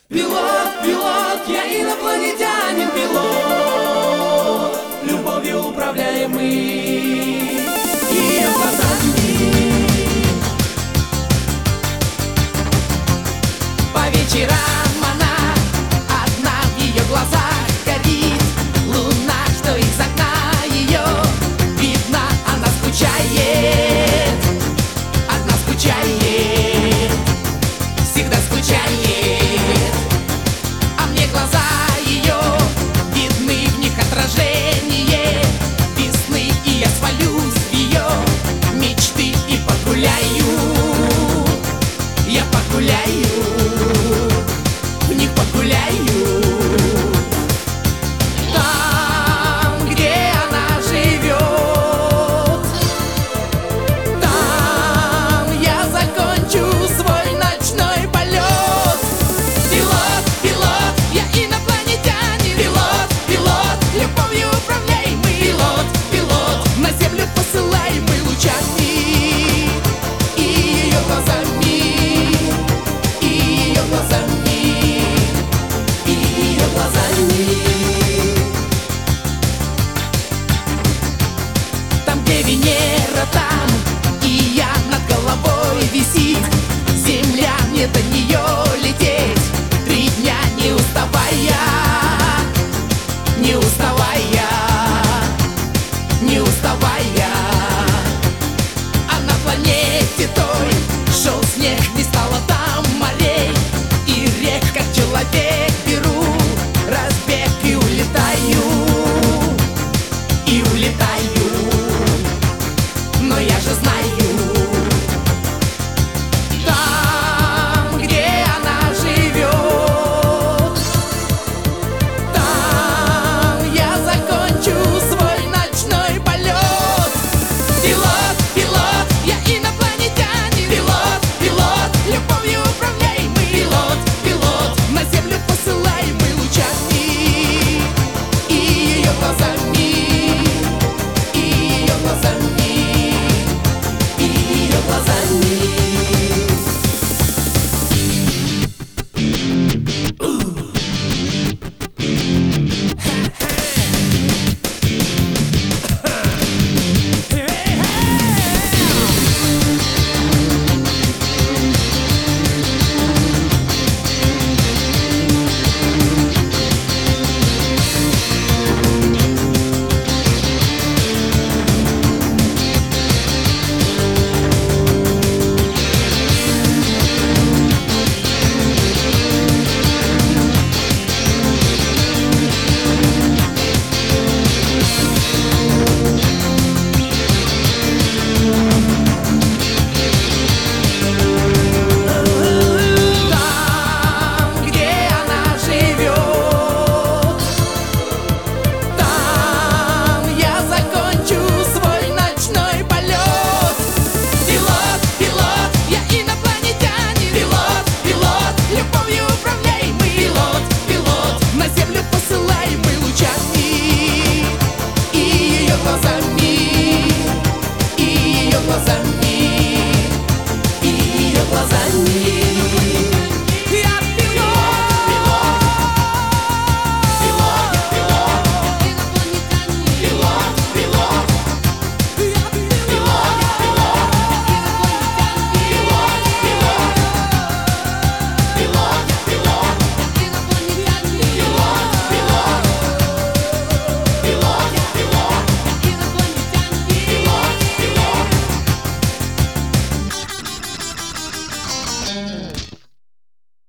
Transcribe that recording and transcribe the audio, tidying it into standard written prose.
Пилот, пилот, я инопланетянин, пилот, любовью управляемый, ее глазами. По вечерам она одна, в ее глазах горит луна, что из окна ее видно. Она скучает, одна скучает, всегда скучает. А мне глаза ее видны, в них отражение весны, и я свалюсь в ее мечты и погуляю. Я погуляю, в них погуляю. Там, где она живет, там я закончу свой ночной полет. Пилот, пилот, я инопланетянин. Пилот, пилот, любовью управляемый. Пилот, пилот, на землю посылаемый лучами и ее глазами. Ее глазами, ее глазами. Там, где Венера, там и я над головой висит. Земля, мне до нее лететь 3 дня, не уставая, не уставая, не уставая. А на планете той шел снег, не стало там морей и рек. Как человек беру разбег и улетаю, и улетаю. Но я же знаю, там, где она живет, там я закончу свой ночной полет. Пилот, пилот, я инопланетянин. Пилот, пилот, любовью управляемый. Пилот, пилот, на землю посылаемый лучами и ее глазами, и ее глазами, и ее глазами. Там, где она живет, там я закончу свой ночной полет. Пилот, пилот, я инопланетянин. Пилот, пилот, любовью управляемый. Пилот, пилот, на землю посылаемый лучами и ее глазами, и ее глазами, и ее глазами.